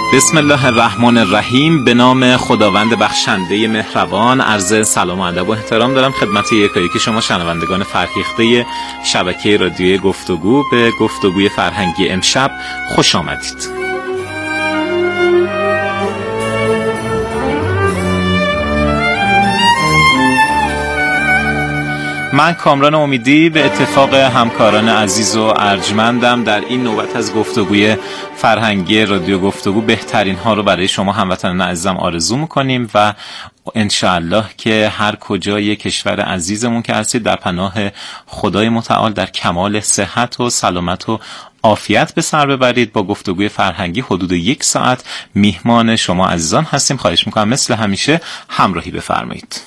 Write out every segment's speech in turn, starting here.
بسم الله الرحمن الرحیم. به نام خداوند بخشنده مهربان. عرض سلام و ادب و احترام دارم خدمت یکایک شما شنوندگان فرهیخته شبکه رادیوی گفتگو. به گفتگوی فرهنگی امشب خوش آمدید. من کامران امیدی به اتفاق همکاران عزیز و ارجمندم در این نوبت از گفتگوی فرهنگی رادیو گفتگو بهترین ها رو برای شما هموطنان عزیزم آرزو میکنیم و انشاءالله که هر کجای کشور عزیزمون که هستید در پناه خدای متعال در کمال صحت و سلامت و عافیت به سر ببرید. با گفتگوی فرهنگی حدود 1 ساعت میهمان شما عزیزان هستیم. خواهش میکنم مثل همیشه همراهی بفرمایید.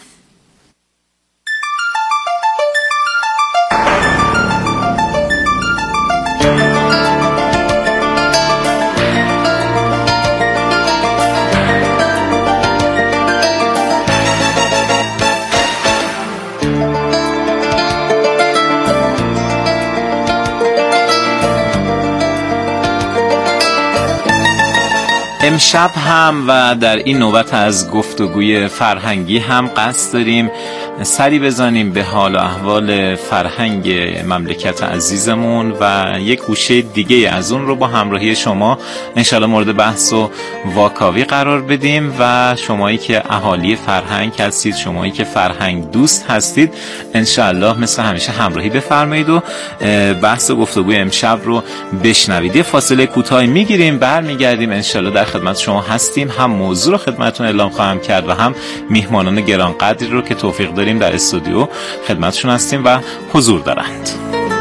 امشب هم و در این نوبت از گفتگوی فرهنگی هم قصد داریم سری بزنیم به حال و احوال فرهنگ مملکت عزیزمون و یک گوشه دیگه از اون رو با همراهی شما انشالله مورد بحث و واکاوی قرار بدیم و شمایی که اهالی فرهنگ هستید، شمایی که فرهنگ دوست هستید، انشالله مثل همیشه همراهی بفرمایید و بحث و گفتگوی امشب رو بشنوید. یه فاصله کوتاهی میگیریم، برمیگردیم، انشالله در خدمت شما هستیم. هم موضوع رو خدمتتون اعلام خواهم کرد و هم میهمانان گرانقدری رو که توفیق داریم در استودیو خدمتشون هستیم و حضور دارند.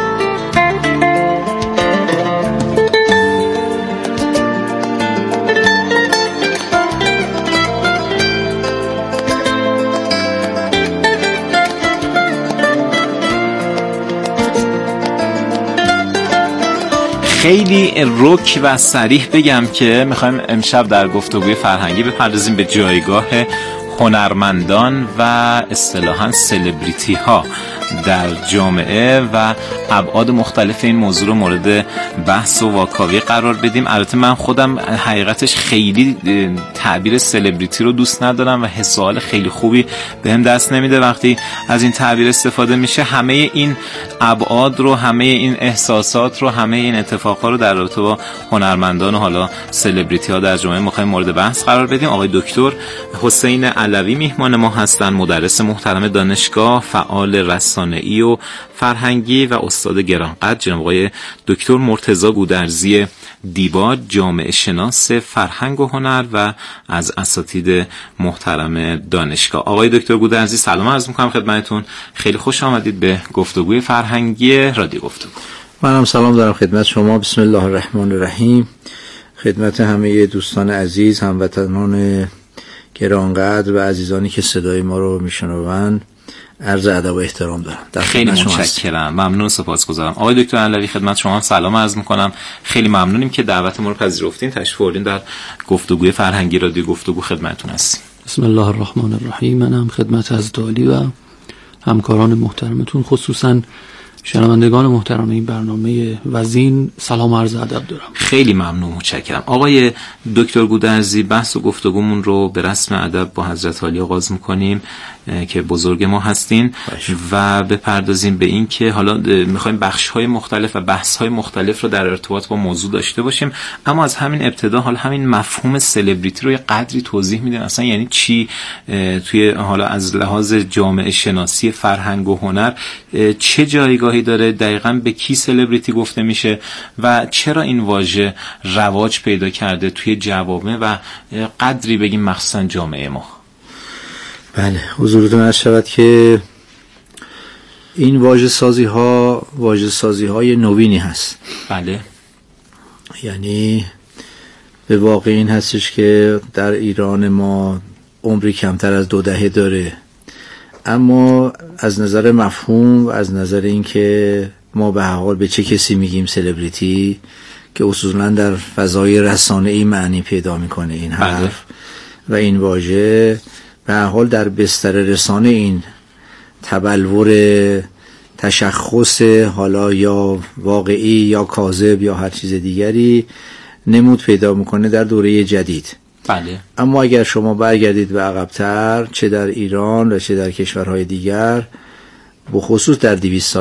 خیلی رک و صریح بگم که میخوایم امشب در گفتگوی فرهنگی بپردازیم به جایگاه هنرمندان و اصطلاحاً سلبریتی ها در جامعه و ابعاد مختلف این موضوع رو مورد بحث و واکاوی قرار بدیم. البته من خودم حقیقتش خیلی تعبیر سلبریتی رو دوست ندارم و حس و حال خیلی خوبی بهم دست نمیده وقتی از این تعبیر استفاده میشه. همه این ابعاد رو، همه این احساسات رو، همه این اتفاقات رو در رابطه با هنرمندان و حالا سلبریتی ها در جامعه می‌خوایم مورد بحث قرار بدیم. آقای دکتر حسین علوی میهمان ما هستند، مدرس محترم دانشگاه، فعال رسانه‌ای و فرهنگی و استاد گرانقدر جناب آقای دکتر مرتضی گودرزی دیبا، جامعه شناس فرهنگ و هنر و از اساتید محترم دانشگاه. آقای دکتر گودرزی سلام عرض می‌کنم خدمتتون. خیلی خوش آمدید به گفتگوی فرهنگی رادیو گفتگو. منم سلام دارم خدمت شما. بسم الله الرحمن الرحیم. خدمت همه دوستان عزیز، هموطنان گرانقدر و عزیزانی که صدای ما رو میشنوند عرض ادب و احترام دارم. خیلی متشکرم، ممنون، سپاسگزارم. آقای دکتر علوی خدمت شما سلام عرض میکنم. خیلی ممنونیم که دعوت ما رو پذیرفتین، تشریف آوردین در گفتگوی فرهنگی رادیو گفتگو خدمتتون هستیم. بسم الله الرحمن الرحیم. منم خدمت از دالی و همکاران محترمتون خصوصا شنوندگان محترم این برنامه وزین سلام عرض ادب دارم. خیلی ممنون، متشکرم. آقای دکتر گودرزی بحث و گفتگومون رو به رسم ادب با حضرت عالی آغاز می‌کنیم که بزرگ ما هستین و بپردازیم به این که حالا می‌خوایم بخش‌های مختلف و بحث‌های مختلف رو در ارتباط با موضوع داشته باشیم، اما از همین ابتدا حالا همین مفهوم سلبریتی رو یه قدری توضیح میدین اصلا یعنی چی توی حالا از لحاظ جامعه شناسی فرهنگ و هنر چه جایگاهی داره، دقیقاً به کی سلبریتی گفته میشه و چرا این واژه رواج پیدا کرده توی جوامع و قدری بگیم مخصوصاً جامعه ما. بله، حضورتون عرض شود که این واژه سازی های نوینی هست. بله، یعنی به واقع این هستش که در ایران ما عمری کمتر از 2 دهه داره، اما از نظر مفهوم و از نظر این که ما به هر حال به چه کسی میگیم سلبریتی که اصولا در فضای رسانه‌ای معنی پیدا میکنه این حرف و این واژه، به هر حال در بستر رسانه این تبلور تشخص حالا یا واقعی یا کاذب یا هر چیز دیگری نمود پیدا میکنه در دوره جدید. بله. اما اگر شما برگردید به عقب‌تر، چه در ایران و چه در کشورهای دیگر، بخصوص در 200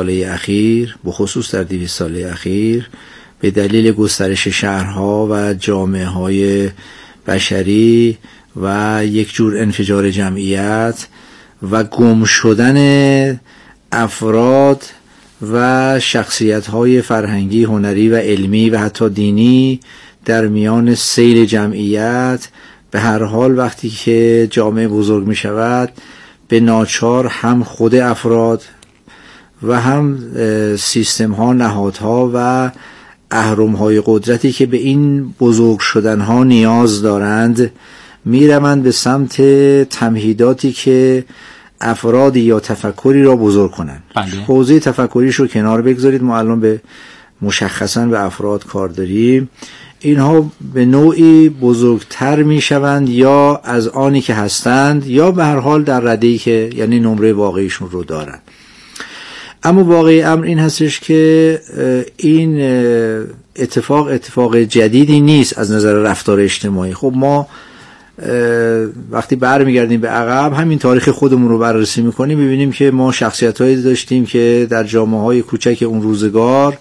ساله اخیر به دلیل گسترش شهرها و جامعه‌های بشری و یک جور انفجار جمعیت و گم شدن افراد و شخصیت‌های فرهنگی، هنری و علمی و حتی دینی در میان سیل جمعیت، به هر حال وقتی که جامعه بزرگ می شود به ناچار هم خود افراد و هم سیستم ها، نهادها و اهرم های قدرتی که به این بزرگ شدن ها نیاز دارند می روند به سمت تمهیداتی که افرادی یا تفکری را بزرگ کنند. حوزه تفکریش رو کنار بگذارید، ما الان به مشخصا به افراد کار داریم. اینها به نوعی بزرگتر می شوند یا از آنی که هستند یا به هر حال در رده‌ای که یعنی نمره واقعیشون رو دارند. اما واقعی امر این هستش که این اتفاق جدیدی نیست از نظر رفتار اجتماعی. خب ما وقتی برمیگردیم به عقب، همین تاریخ خودمون رو بررسی میکنیم، ببینیم که ما شخصیت‌هایی داشتیم که در جامعه‌های کوچک اون روزگار،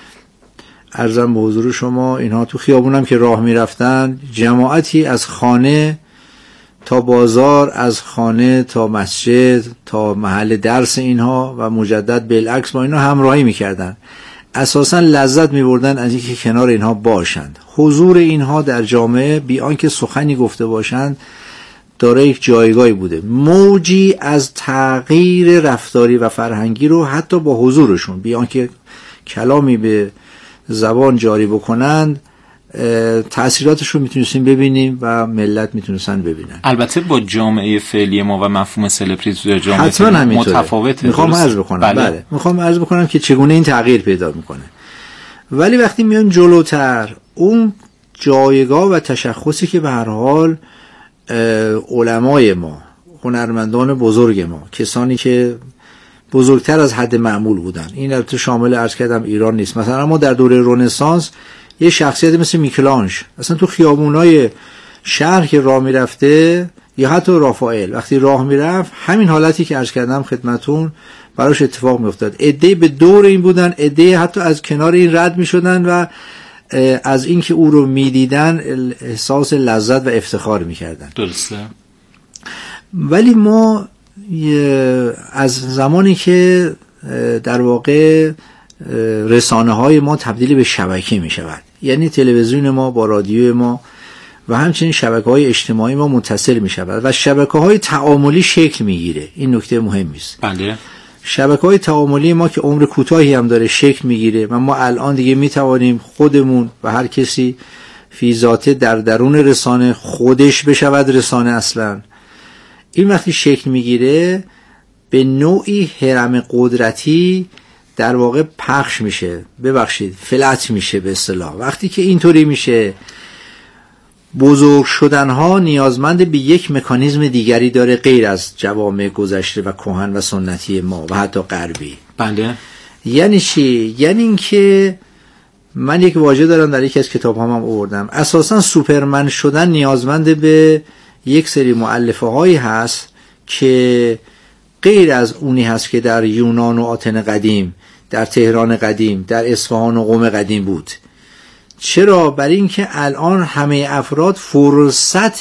عرضم به حضور شما، اینها تو خیابونم که راه میرفتن، جماعتی از خانه تا بازار، از خانه تا مسجد تا محل درس اینها و مجدد بالعکس با اینها همراهی میکردن. اساسا لذت میبردن از اینکه کنار اینها باشند. حضور اینها در جامعه بی آنکه سخنی گفته باشند داره یک جایگاهی بوده. موجی از تغییر رفتاری و فرهنگی رو حتی با حضورشون بی آنکه کلامی به زبان جاری بکنند تأثیراتش رو میتونستیم ببینیم و ملت میتونستن ببینن. البته با جامعه فعلی ما و مفهوم سلبریتی در جامعه فعلی متفاوته. میخوام عرض بکنم. بله. میخوام عرض بکنم که چگونه این تغییر پیدا میکنه. ولی وقتی میان جلوتر، اون جایگاه و تشخصی که به هر حال علمای ما، هنرمندان بزرگ ما، کسانی که بزرگتر از حد معمول بودن، این البته شامل عرض کردم ایران نیست، مثلا ما در دوره رنسانس یه شخصیت مثل میکلانژ اصلا تو خیابونای شهر که راه میرفته، یا حتی رافائل وقتی راه میرفت، همین حالتی که عرض کردم خدمتون براش اتفاق میافتاد. عده‌ای به دور این بودن، عده‌ای حتی از کنار این رد میشدن و از اینکه او رو میدیدن احساس لذت و افتخار میکردن. درسته. ولی ما از زمانی که در واقع رسانه های ما تبدیل به شبکه می شود، یعنی تلویزیون ما با رادیو ما و همچنین شبکه های اجتماعی ما متصل می شود و شبکه های تعاملی شکل می گیره. این نکته مهمی است. بله. شبکه های تعاملی ما که عمر کوتاهی هم داره شکل می گیره و ما الان دیگه می توانیم خودمون و هر کسی فی ذاته در درون رسانه خودش بشود رسانه. اصلا این وقتی شکل می گیره به نوعی هرم قدرتی در واقع پخش میشه، فلت میشه به اصطلاح. وقتی که اینطوری میشه، بزرگ شدن ها نیازمند به یک مکانیزم دیگری داره غیر از جوامع گذشته و کهن و سنتی ما و حتی غربی. بله. یعنی چی؟ یعنی اینکه من یک واژه دارم در یکی از کتاب‌هام هم آوردم، اساسا سوپرمن شدن نیازمند به یک سری مؤلفه هایی هست که غیر از اونی هست که در یونان و آتن قدیم، در تهران قدیم، در اصفهان و قم قدیم بود. چرا؟ برای اینکه الان همه افراد فرصت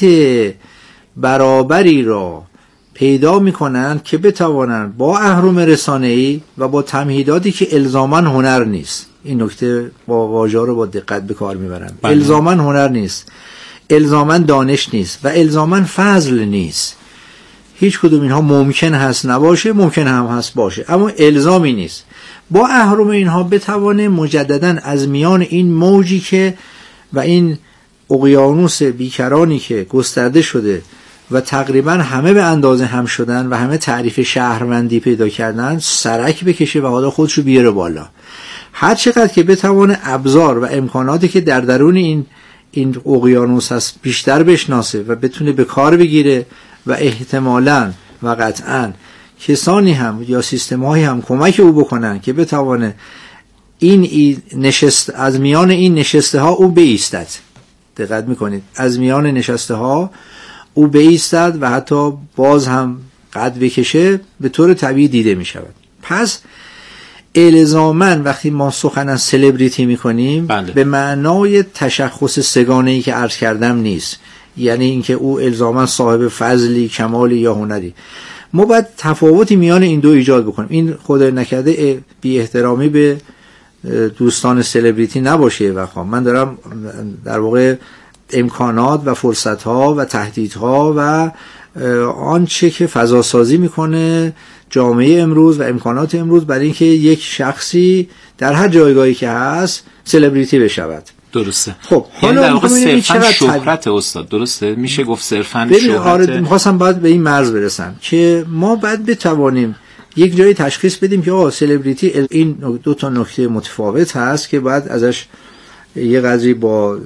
برابری را پیدا میکنند که بتوانند با اهرم رسانه‌ای و با تمهیداتی که الزاماً هنر نیست، این نکته با واژه رو با دقت به کار میبرن، الزاماً هنر نیست، الزاماً دانش نیست و الزاماً فضل نیست. هیچ کدوم اینها ممکن هست نباشه، ممکن هم هست باشه، اما الزامی نیست. با اهرم اینها بتوانه مجدداً از میان این موجی که و این اقیانوس بیکرانی که گسترده شده و تقریبا همه به اندازه هم شدن و همه تعریف شهروندی پیدا کردن سرک بکشه و حالا خودشو بیاره بالا. هر چقدر که بتوانه ابزار و امکاناتی که در درون این اقیانوس هست بیشتر بشناسه و بتونه به کار بگیره و احتمالاً و قطعاً کسانی هم یا سیستم‌هایی هم کمک او بکنن که بتوانه این نشست از میان این نشسته ها او بایستد. دقت میکنید از میان نشسته ها او بایستد و حتی باز هم قد بکشه به طور طبیعی دیده میشود. پس الزاماً وقتی ما سخن از سلبریتی میکنیم به معنای تشخص سگانه‌ای که عرض کردم نیست، یعنی اینکه او الزاماً صاحب فضلی، کمالی یا هنری. ما باید تفاوتی میان این دو ایجاد بکنیم. این خدای نکرده بی احترامی به دوستان سلبریتی نباشه و من دارم در واقع امکانات و فرصت‌ها و تهدیدها و آنچه که فضا سازی میکنه جامعه امروز و امکانات امروز برای اینکه یک شخصی در هر جایگاهی که هست سلبریتی بشود. درسته. خب حالا در واقع صرفاً شهرت استاد، درسته؟ میشه گفت صرفاً شهرت. آره می‌خواستم باید به این مرز برسم که ما باید بتوانیم یک جایی تشخیص بدیم که سلبریتی این دو تا نکته متفاوت هست که باید ازش یه قدری با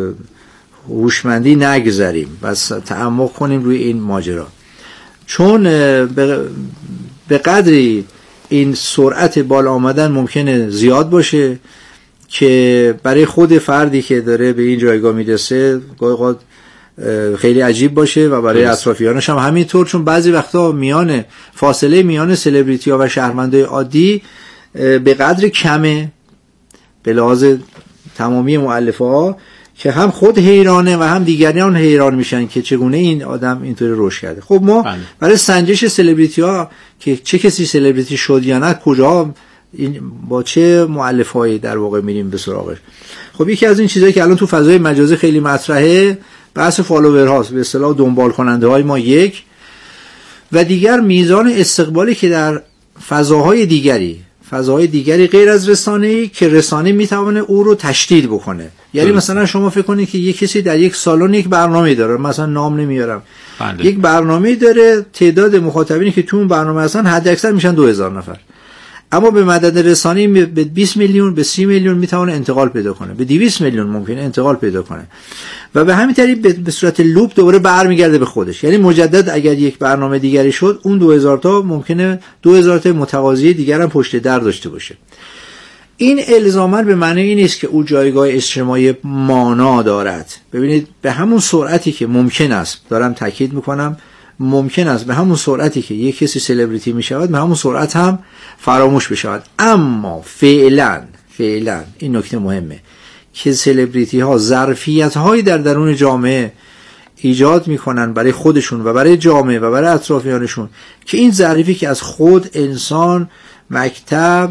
هوشمندی نگذریم و تعمق کنیم روی این ماجرا، چون به قدری این سرعت بالا آمدن ممکنه زیاد باشه که برای خود فردی که داره به این جایگاه میرسه گاهی خیلی عجیب باشه و برای اطرافیانش هم همینطور، چون بعضی وقتا فاصله میان سلبریتی ها و شهروندای عادی به قدر کمه به لحاظ تمامی مؤلفه ها که هم خود حیرانه و هم دیگران حیران میشن که چگونه این آدم اینطوری رشد کرده. خب ما برای سنجش سلبریتی ها که چه کسی سلبریتی شد یا نه، کجا با چه مؤلفه‌ای در واقع میریم به سراغش. خب یکی از این چیزایی که الان تو فضای مجازی خیلی مطرحه بحث فالوور هاست، به اصطلاح دنبال کننده های ما یک، و دیگر میزان استقبالی که در فضاهای دیگری غیر از رسانه‌ای که رسانه میتونه او رو تشدید بکنه. یعنی مثلا شما فکر کنید که یک کسی در یک سالن یک برنامه داره، مثلا نام نمیارم، یک برنامه داره، تعداد مخاطبینی که تو اون برنامه هستن حد اکثر میشن 2000 نفر، اما به مدد رسانه‌ای به 20 میلیون به 30 میلیون میتونه انتقال پیدا کنه، به 200 میلیون ممکنه انتقال پیدا کنه و به همین طریق به صورت لوپ دوباره برمیگرده به خودش. یعنی مجدد اگر یک برنامه دیگری شد اون 2000 تا ممکنه 2000 تا متقاضی دیگر هم پشت در داشته باشه. این الزاما به معنی این نیست که او جایگاه اجتماعی مانا دارد. ببینید به همون سرعتی که ممکن است، دارم تاکید میکنم، ممکن است به همون سرعتی که یک کسی سلبریتی می شود به همون سرعت هم فراموش بشود. اما فعلا این نکته مهمه که سلبریتی ها ظرفیت هایی در درون جامعه ایجاد میکنن برای خودشون و برای جامعه و برای اطرافیانشون که این ظرفی که از خود، انسان، مکتب،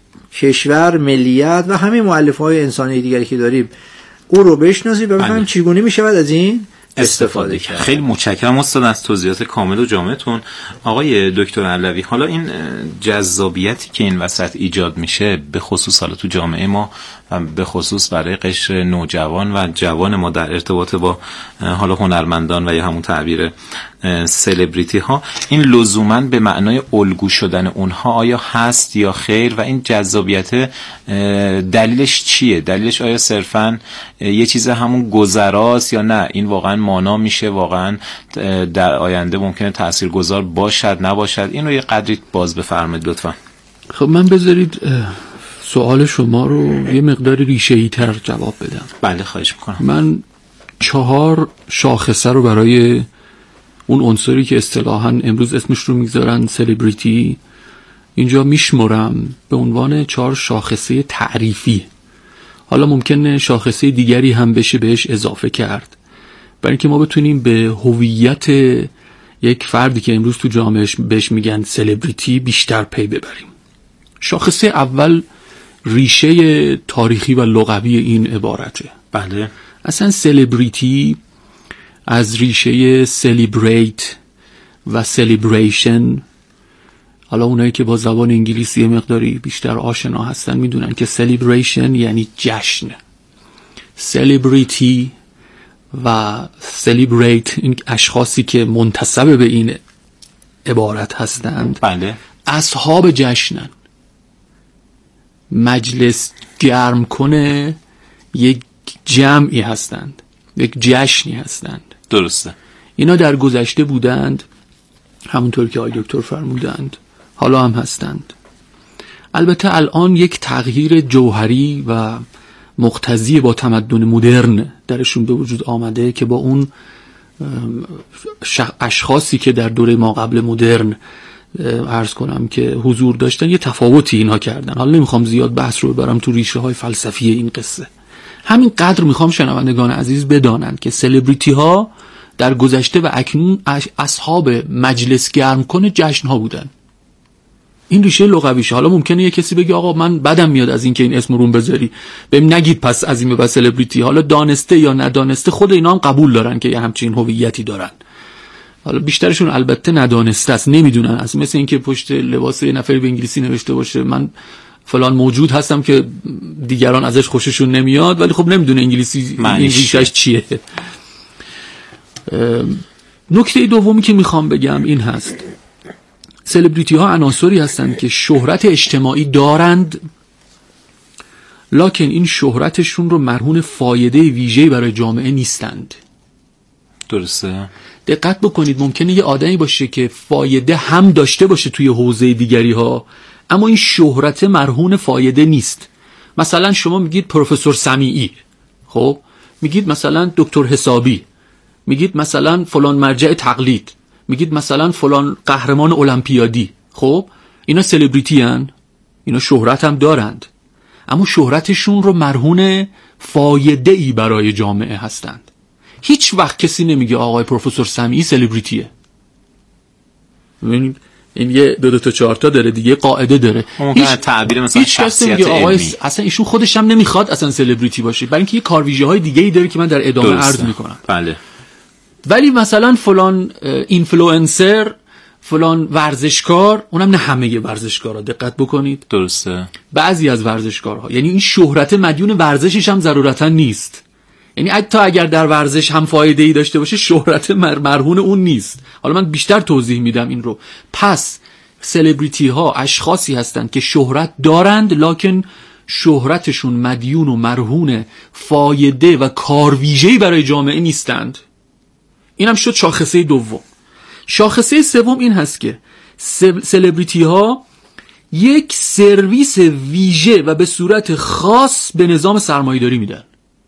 کشور، ملیت و همه مؤلفه های انسانی دیگری که داریم او رو بشناسیم و بفهمیم چگونه می شود از این استفاده کرد. خیلی متشکرم استاد از توضیحات کامل و جامعتون. آقای دکتر علوی، حالا این جذابیتی که این وسط ایجاد میشه به خصوص حالا تو جامعه ما و به خصوص برای قشر نوجوان و جوان ما در ارتباط با حالا هنرمندان و یا همون تعبیر سلبریتی ها، این لزوماً به معنای الگو شدن اونها آیا هست یا خیر و این جذابیت دلیلش چیه؟ دلیلش آیا صرفاً یه چیز همون گذراست یا نه این واقعاً مانا میشه، واقعاً در آینده ممکنه تاثیرگذار باشد نباشد؟ این رو یه قدری باز بفرمایید لطفاً. خب من بذارید سوال شما رو یه مقدار ریشه‌ای تر جواب بدم. بله خواهش میکنم. من 4 شاخصه رو برای اون عنصری که اصطلاحاً امروز اسمش رو میگذارن سلبریتی اینجا میشمرم به عنوان 4 شاخصه تعریفی. حالا ممکنه شاخصه دیگری هم بشه بهش اضافه کرد برای اینکه ما بتونیم به هویت یک فردی که امروز تو جامعه بهش میگن سلبریتی بیشتر پی ببریم. شاخصه اول ریشه تاریخی و لغوی این عبارته. بله. اصلا سلبریتی از ریشه سلیبریت و سلیبریشن، حالا اونایی که با زبان انگلیسی مقداری بیشتر آشنا هستن میدونن که سلیبریشن یعنی جشن، سلیبریتی و سلیبریت این اشخاصی که منتسب به این عبارت هستند بله اصحاب جشنن، مجلس گرم کنه یک جمعی هستند، یک جشنی هستند. درسته. اینا در گذشته بودند همونطور که آقای دکتر فرمودند، حالا هم هستند. البته الان یک تغییر جوهری و مقتضی با تمدن مدرن درشون به وجود آمده که با اون اشخاصی که در دوره ما قبل مدرن عرض کنم که حضور داشتن یه تفاوتی اینها کردن. حالا نمیخوام زیاد بحث رو ببرم تو ریشه های فلسفی این قصه، همین قدر میخوام شنوندگان عزیز بدانند که سلبریتی ها در گذشته و اکنون اصحاب مجلس گرم کن جشن ها بودن. این ریشه لغویشه. حالا ممکنه یه کسی بگه آقا من بدم میاد از این که این اسم رو بذاری، بهم نگید پس از این به بعد سلبریتی. حالا دانسته یا ندانسته خود اینا هم قبول دارن که یه همچین هویتی دارن. حالا بیشترشون البته ندانسته است، نمیدونن. از مثل اینکه پشت لباس یه نفری به انگلیسی نوشته باشه من فلان موجود هستم که دیگران ازش خوششون نمیاد، ولی خب نمیدونه انگلیسی این ریشش چیه. نکته دومی که میخوام بگم این هست، سلبریتی ها عناصری هستند که شهرت اجتماعی دارند، لکن این شهرتشون رو مرهون فایده ویژه‌ای برای جامعه نیستند. درسته؟ دقت بکنید، ممکنه یه آدمی باشه که فایده هم داشته باشه توی حوزه دیگری ها، اما این شهرت مرهون فایده نیست. مثلا شما میگید پروفسور سمیعی، خب میگید مثلا دکتر حسابی، میگید مثلا فلان مرجع تقلید، میگید مثلا فلان قهرمان المپیادی. خب اینا سلبریتی هن، اینا شهرت هم دارند، اما شهرتشون رو مرهون فایده ای برای جامعه هستند. هیچ وقت کسی نمیگه آقای پروفسور سمیعی سلبریتیه. ببینید این یه دو تا چهار تا داره دیگه، قاعده داره. ممکنه تعبیر مثلا شخصیت علمی، اصلا ایشون خودش هم نمیخواد اصلا سلبریتی باشه، برای اینکه یه کارویژه های دیگه ای داره که من در ادامه عرض میکنم. بله. ولی مثلا فلان اینفلوئنسر، فلان ورزشکار، اونم نه همه ورزشکارا، دقت بکنید. درسته. بعضی از ورزشکارها، یعنی این شهرت مدیون ورزشش هم ضرورتا نیست. یعنی حتی اگر در ورزش هم فایده ای داشته باشه شهرت مرهون اون نیست. حالا من بیشتر توضیح میدم این رو. پس سلبریتی ها اشخاصی هستند که شهرت دارند، لکن شهرتشون مدیون و مرهون فایده و کارویژه‌ای برای جامعه نیستند. اینم شد شاخصه دوم. شاخصه سوم این هست که سلبریتی ها یک سرویس ویژه و به صورت خاص به نظام سرمایه‌داری میدن.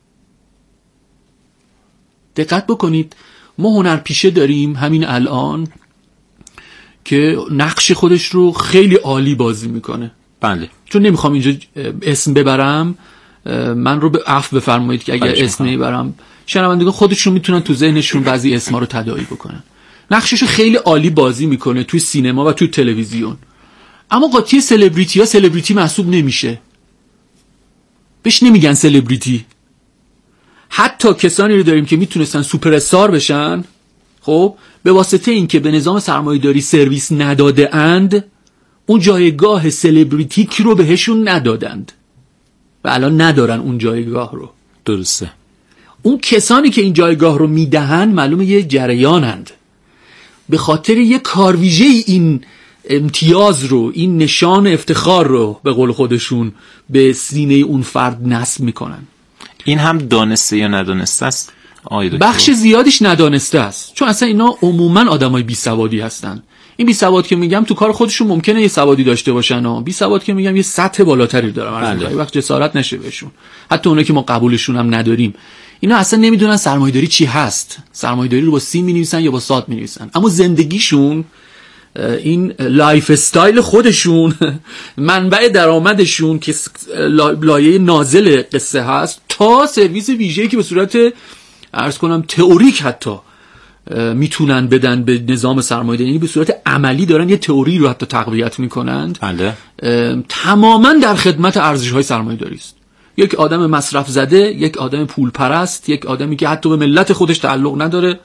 دقت بکنید، ما هنرپیشه داریم همین الان که نقش خودش رو خیلی عالی بازی میکنه. بله. چون نمیخوام اینجا اسم ببرم، من رو به عفو بفرمایید که اگر اسم نمیبرم شنوندگان خودشون میتونن تو ذهنشون بعضی اسما رو تداعی بکنن. نقشش خیلی عالی بازی میکنه توی سینما و توی تلویزیون، اما قاطی سلبریتی ها سلبریتی محسوب نمیشه، بهش نمیگن سلبریتی. حتی کسانی رو داریم که میتونستن سوپر استار بشن، خب به واسطه این که به نظام سرمایه‌داری سرویس نداده اند، اون جایگاه سلبریتیک رو بهشون ندادند و الان ندارن اون جایگاه رو. درسته. اون کسانی که این جایگاه رو میدهن معلومه یه جریانند، به خاطر یه کارویژه این امتیاز رو، این نشان افتخار رو به قول خودشون به سینه اون فرد نصب میکنن. این هم دانسته یا ندانسته است؟ بخش زیادیش ندانسته است، چون اصلا اینا عموما آدمای بی سوادی هستن. این بی سواد که میگم تو کار خودشون ممکنه یه سوادی داشته باشن ها، بی سواد که میگم یه سطح بالاتری دارن، یه وقت جسارت نشه بهشون. حتی اونایی که ما قبولشون هم نداریم، اینا اصلا نمیدونن سرمایه‌داری چی هست. سرمایه‌داری رو با سین می‌نویسن یا با صاد می‌نویسن، اما زندگیشون، این لایف استایل خودشون، منبع درآمدشون که لایه نازل قصه هست، تا سرویس ویژه‌ای که به صورت عرض کنم تئوریک حتی میتونن بدن به نظام سرمایه‌داری، یعنی به صورت عملی دارن یه تئوری رو حتی تقویت میکنند. بله. تماما در خدمت ارزش‌های سرمایه‌داری است. یک آدم مصرف زده، یک آدم پول پرست، یک آدمی که حتی به ملت خودش تعلق نداره،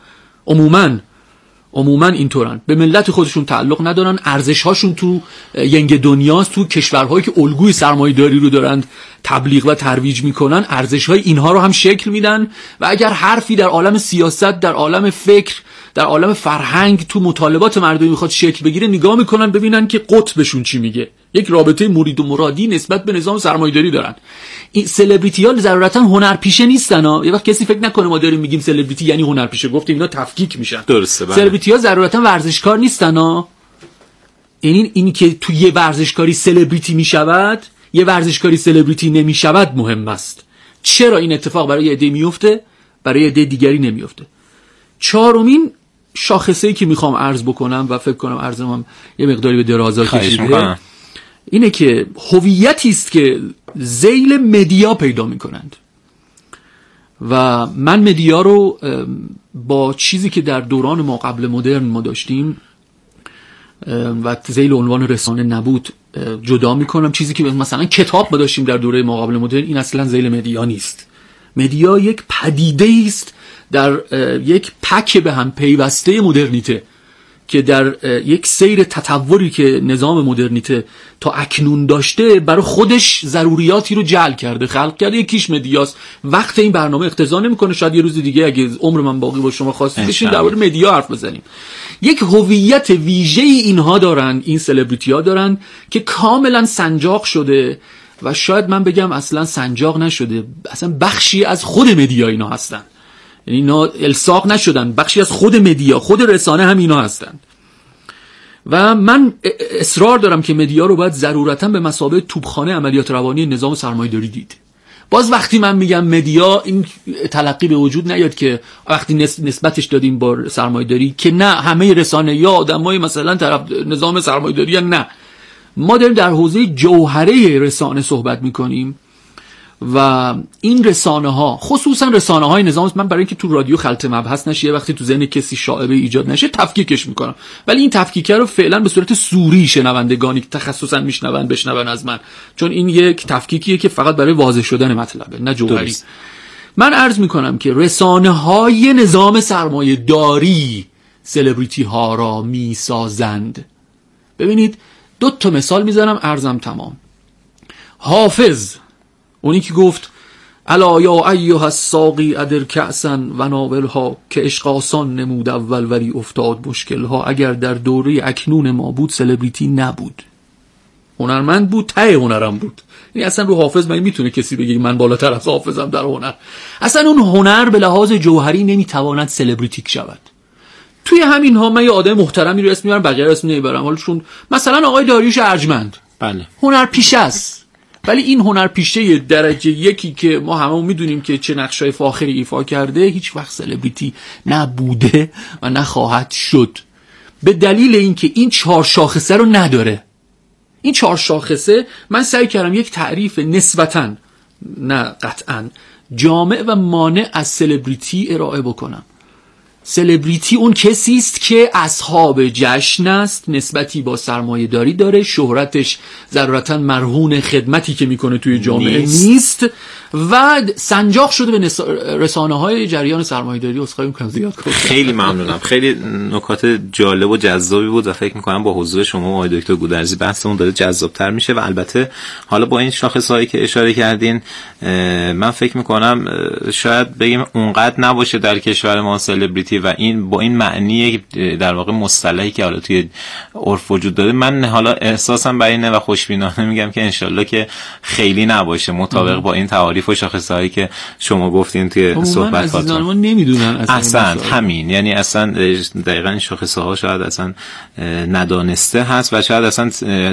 عموما اینطورن، به ملت خودشون تعلق ندارن، ارزش‌هاشون تو ینگ دنیاست، تو کشورهایی که الگوی سرمایه‌داری رو دارن تبلیغ و ترویج میکنن، ارزش‌های اینها رو هم شکل میدن و اگر حرفی در عالم سیاست، در عالم فکر، در عالم فرهنگ تو مطالبات مردمی میخواد شکل بگیره، نگاه میکنن ببینن که قطبشون چی میگه. یک رابطه مرید و مرادی نسبت به نظام سرمایه‌داری دارن. این سلبریتی‌ها ضرورتاً هنرپیشه نیستن ها. یه وقت کسی فکر نکنه ما داریم میگیم سلبریتی یعنی هنرپیشه، گفتیم اینا تفکیک میشن. درسته. بله. سلبریتی‌ها ضرورتاً ورزشکار نیستن ها. این که تو یه ورزشکاری سلبریتی میشود، یه ورزشکاری سلبریتی نمیشود مهم است. چرا این اتفاق برای عده میفته برای عده دیگری نمیفته. چهارمین شاخصه‌ای که میخوام عرض بکنم و فکر کنم عرضم هم یه مقداری به درازا کشیده اینه که هویتی است که ذیل مدیا پیدا میکنند و من مدیا رو با چیزی که در دوران ما قبل مدرن ما داشتیم و ذیل عنوان رسانه نبود جدا میکنم. چیزی که مثلا کتاب ما داشتیم در دوره ما قبل مدرن، این اصلا ذیل مدیا نیست. مدیا یک پدیده است در یک پک به هم پیوسته مدرنیته که در یک سیر تطوری که نظام مدرنیته تا اکنون داشته برای خودش ضروریاتی رو جعل کرده، خلق کرده. یکیش مدیاست. وقت این برنامه اقتضا نمیکنه، شاید یه روز دیگه اگه عمر من باقی با شما خواستید بشین درباره مدیا حرف بزنیم. یک هویت ویژه‌ای اینها دارن، این سلبریتی‌ها دارن که کاملا سنجاق شده و شاید من بگم اصلا سنجاق نشده، اصلا بخشی از خود مدیا اینا هستن. یعنی اینا الساق نشدن، بخشی از خود مدیا، خود رسانه هم اینا هستن. و من اصرار دارم که مدیا رو باید ضرورتاً به مثابه توپخانه عملیات روانی نظام سرمایه‌داری دید. باز وقتی من میگم مدیا، این تلقی به وجود نیاد که وقتی نسبتش دادیم با سرمایه‌داری که نه همه رسانه یا آدمای مثلا طرف نظام سرمایه‌داری، نه، ما داریم در حوزه جوهره رسانه صحبت میکنیم و این رسانه ها، خصوصا رسانه های نظام، من برای اینکه تو رادیو خلط مبحث نشه، وقتی تو ذهن کسی شائبه ایجاد نشه، تفکیکش میکنم. ولی این تفکیک رو فعلا به صورت سوری شنوندگانی که تخصصا میشنون بشنون از من، چون این یک تفکیکیه که فقط برای واضح شدن مطلبه، نه جوهری. من عرض میکنم که رسانه های نظام سرمایه داری سلبریتی ها را میسازند. ببینید 2 مثال میزنم، عرضم تمام. حافظ، اونی که گفت الا یا ایها الساقی ادر کأسا و ناولها که عشق آسان نمود اول ولی افتاد مشکلها. اگر در دوره اکنون ما بود سلبریتی نبود، هنرمند بود، ته هنرم بود. یعنی اصلا رو حافظ من میتونه کسی بگه من بالاتر از حافظم در هنر؟ اصلا اون هنر به لحاظ جوهری نمیتواند سلبریتیک شود. توی همین ها من یه آدم محترمی رو اسم میبرم، بقیه رو اسم نمیبرم، حالشون مثلا آقای داریوش ارجمند، بله، هنرپیشه است، ولی این هنرپیشه درجه یکی که ما هممون میدونیم که چه نقشای فاخری ایفا کرده، هیچ وقت سلبریتی نبوده و نخواهد شد، به دلیل اینکه این 4 شاخصه رو نداره. این 4 شاخصه من سعی کردم یک تعریف نسبتاً، نه قطعاً، جامع و مانع از سلبریتی ارائه بکنم. سلبریتی اون کسی است که اصحاب جشن است، نسبتی با سرمایه داری داره، شهرتش ضرورتاً مرهون خدمتی که میکنه توی جامعه نیست و سنجاق شده به رسانه های جریان سرمایه داری. اسخای میکنم زیاد کنم. خیلی ممنونم، خیلی نکات جالب و جذابی بود و فکر میکنم با حضور شما آقای دکتر گودرزی بحثمون داره جذابتر میشه و البته حالا با این شاخصهایی که اشاره کردین من فکر میکنم شاید بگیم اونقدر نباشه در کشور ما سلبریتی و این با این معنی در واقع مصطلحی که حالا توی عرف وجود داره. من حالا احساسم برای اینه و خوشبینانه میگم که انشالله که خیلی نباشه، مطابق با این تعاریف و شاخصهایی که شما گفتین توی صحبتاتون. ما نمیدونن اصلا همین، یعنی اصلا دقیقاً این شاخصه‌ها شاید اصلا ندانسته هست و شاید اصلا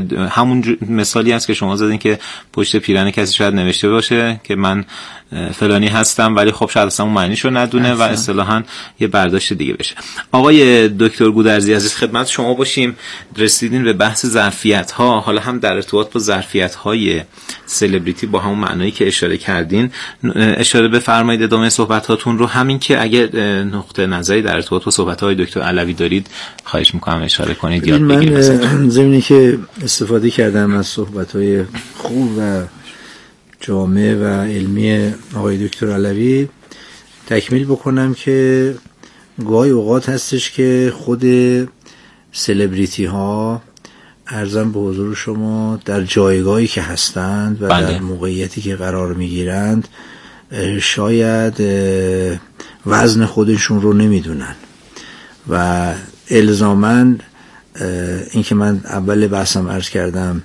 همون مثالی هست که شما زدین که پشت پیرن کسی شاید نوشته باشه که من فلانی هستم، ولی خب شاید اصلا اون معنیشو ندونه و اصطلاحاً یه برداشت دیگه بشه. آقای دکتر گودرزی عزیز خدمت شما باشیم. رسیدین به بحث ظرفیت‌ها، حالا هم در ارتباط با ظرفیت‌های سلبریتی با همون معنایی که اشاره کردین اشاره بفرمایید ادامه صحبتاتون رو، همین که اگه نقطه نظری در ارتباط با صحبت‌های دکتر علوی دارید خواهش می‌کنم اشاره کنید. یاد بگیرید. من زمینی که استفاده کردم از صحبت‌های خوب و جامع و علمی آقای دکتر علوی تکمیل بکنم که گاهی اوقات هستش که خود سلبریتی ها عرضم به حضور شما در جایگاهی که هستند و در موقعیتی که قرار میگیرند شاید وزن خودشون رو نمیدونن و الزاماً این که من اول بحثم عرض کردم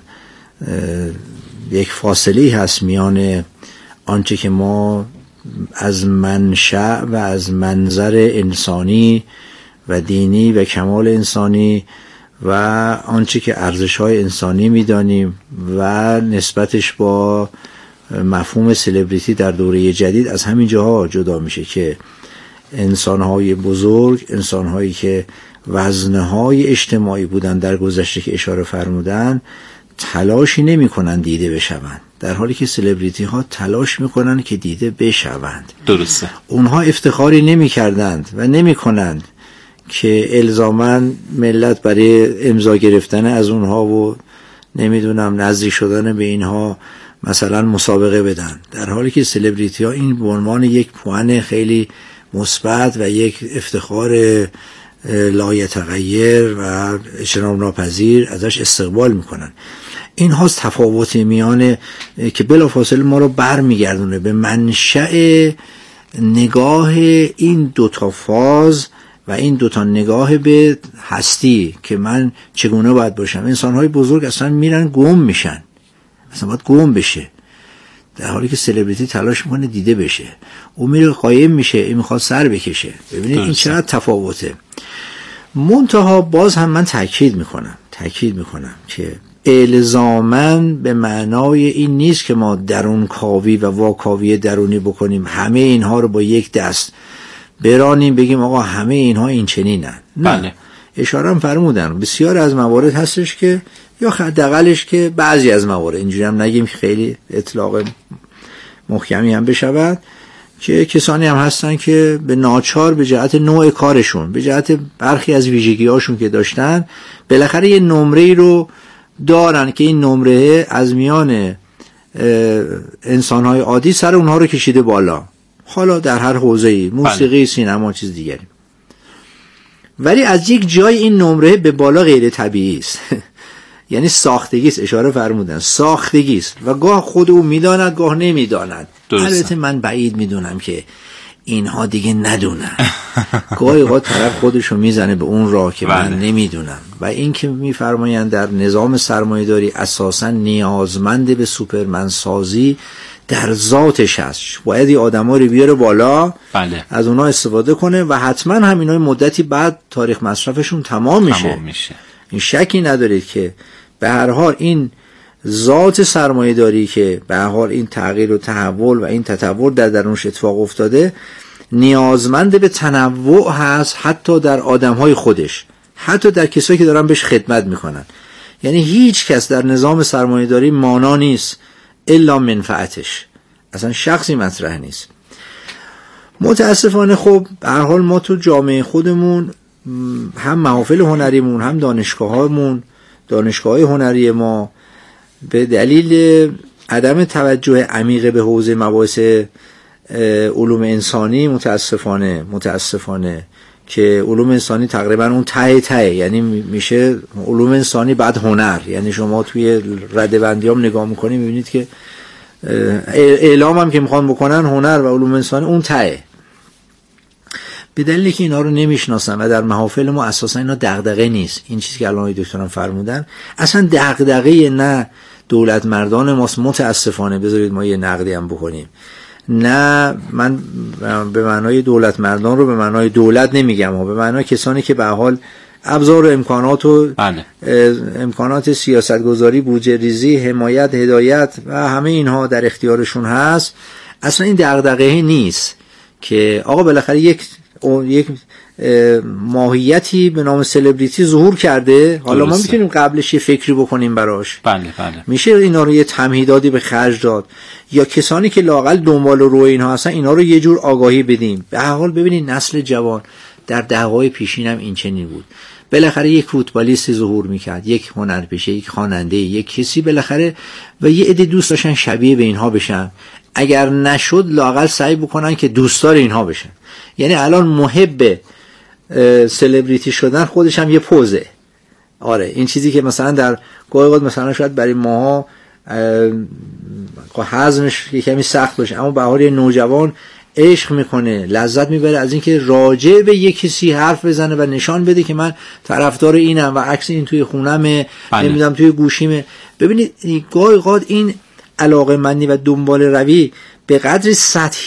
یک فاصله هست میان آنچه که ما از منشأ و از منظر انسانی و دینی و کمال انسانی و آنچه که ارزش‌های انسانی می‌دانیم و نسبتش با مفهوم سلبریتی در دوره جدید از همین جاها جدا میشه که انسانهای بزرگ، انسانهایی که وزنهای اجتماعی بودن در گذشته که اشاره فرمودن، تلاشی نمی کنن دیده بشوند، در حالی که سلبریتی ها تلاش میکنن که دیده بشوند. درسته. اونها افتخاری نمی کردند و نمی کنند که الزاماً ملت برای امضا گرفتن از اونها و نمیدونم نزدیک شدن به اینها مثلا مسابقه بدن، در حالی که سلبریتی ها این به عنوان یک پوان خیلی مثبت و یک افتخار لایتغیر و اجتناب ناپذیر ازش استقبال میکنن. این هاست تفاوت میانه که بلافاصله ما رو برمیگردونه به منشأ نگاه این دوتا فاز و این دوتا نگاه به هستی که من چگونه باید باشم. انسانهای بزرگ اصلا میرن گم میشن، اصلا باید گم بشه، در حالی که سلبریتی تلاش میکنه دیده بشه. او میره قایم میشه، این میخواد سر بکشه. ببینید این چقدر تفاوته. منتها باز هم من تاکید میکنم که الزاماً به معنای این نیست که ما درون کاوی و واکاوی درونی بکنیم، همه اینها رو با یک دست برانیم بگیم آقا همه اینها این چنینن. نه. اشاره هم فرمودن بسیار از موارد هستش که یا حداقلش که بعضی از موارد، اینجوری هم نگیم که خیلی اطلاق محکمی هم بشود، که کسانی هم هستن که به ناچار به جهت نوع کارشون، به جهت برخی از ویژگی‌هاشون که داشتن، بالاخره یه نمره‌ای رو دارن که این نمره از میان انسان‌های عادی سر اونها رو کشیده بالا، حالا در هر حوزه‌ای، موسیقی، سینما، چیز دیگری. ولی از یک جای این نمره به بالا غیر طبیعی است. یعنی ساختگی است، اشاره فرمودن ساختگی است و گاه خود او میداند گاه نمیداند. البته من بعید میدونم که اینها دیگه ندونن. گاهی اوقات طرف خودشو میزنه به اون راه که من نمیدونم. و این که میفرمایند در نظام سرمایه‌داری اساساً نیازمند به سوپرمن سازی در ذاتش هست، باید این آدم‌ها رو بیاره بالا، از اونها استفاده کنه و حتما هم اینا مدتی بعد تاریخ مصرفشون تمام میشه. این شکی ندارید که به هر حال این ذات سرمایه داری که به هر حال این تغییر و تحول و این تطور در درونش اتفاق افتاده نیازمند به تنوع هست، حتی در آدم‌های خودش، حتی در کسایی که دارن بهش خدمت میکنن. یعنی هیچ کس در نظام سرمایه داری مانا نیست الا منفعتش، اصلا شخصی مطرح نیست. متاسفانه خب به هر حال ما تو جامعه خودمون هم محافل هنریمون هم دانشگاه‌های هنری ما به دلیل عدم توجه عمیق به حوزه مباحث علوم انسانی متاسفانه که علوم انسانی تقریبا اون ته یعنی میشه علوم انسانی بعد هنر، یعنی شما توی ردبندی هم نگاه میکنید میبینید که اعلام هم که میخوان بکنن هنر و علوم انسانی اون ته. به دلیلی که اینا رو نمیشناسن و در محافل ما اساسا اینا دغدغه نیست. این چیزی که الان دکتران فرمودن اصلا دغدغه نه دولت مردان ماست متاسفانه. بذارید ما یه نقدی هم بکنیم. نه من به معنای دولت مردان رو به معنای دولت نمیگم ها، به معنای کسانی که به حال ابزار و امکانات و امکانات سیاستگذاری، بودجه ریزی، حمایت، هدایت و همه اینها در اختیارشون هست. اصلا این دغدغه نیست که آقا بالاخره یک ماهیتی به نام سلبریتی ظهور کرده، حالا ما میتونیم قبلش یه فکری بکنیم براش. بله. میشه اینا رو یه تمهیداتی به خرج داد، یا کسانی که لااقل دنبال رو اینها هستن اینا رو یه جور آگاهی بدیم. به هر حال ببینید نسل جوان در دهه‌های پیشین هم این چنین بود. بالاخره یک فوتبالیستی ظهور میکرد، یک هنرپیشه، یک خواننده، یک کسی بالاخره، و یه عده دوست داشتن شبیه به اینها بشن. اگر نشد لااقل سعی بکنن که دوستدار اینها بشن. یعنی الان محب سلبریتی شدن خودش هم یه پوزه. آره این چیزی که مثلا در گاهی مثلا شاید برای ماها هضمش یه کمی سخت باشه، اما به حال نوجوان عشق میکنه، لذت میبره از اینکه راجع به یک کسی حرف بزنه و نشان بده که من طرفدار اینم و عکس این توی خونمه، نمیدونم توی گوشیمه. ببینید گاهی این علاقه مندی و دنبال روی به قدر سطحی